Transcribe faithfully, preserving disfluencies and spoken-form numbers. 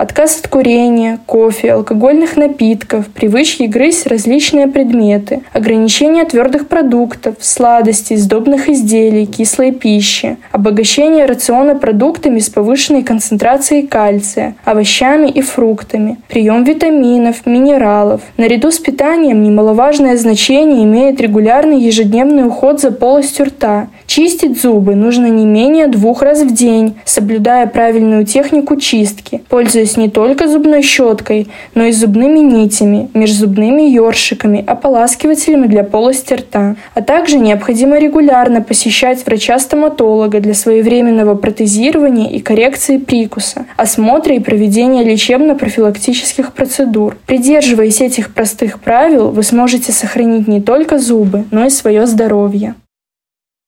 Отказ от курения, кофе, алкогольных напитков, привычки грызть различные предметы, ограничение твердых продуктов, сладостей, сдобных изделий, кислой пищи, обогащение рациона продуктами с повышенной концентрацией кальция, овощами и фруктами, прием витаминов, минералов. Наряду с питанием немаловажное значение имеет регулярный ежедневный уход за полостью рта. Чистить зубы нужно не менее двух раз в день, соблюдая правильную технику чистки, пользуясь не только зубной щеткой, но и зубными нитями, межзубными ёршиками, ополаскивателями для полости рта. А также необходимо регулярно посещать врача-стоматолога для своевременного протезирования и коррекции прикуса, осмотра и проведения лечебно-профилактических процедур. Придерживаясь этих простых правил, вы сможете сохранить не только зубы, но и свое здоровье.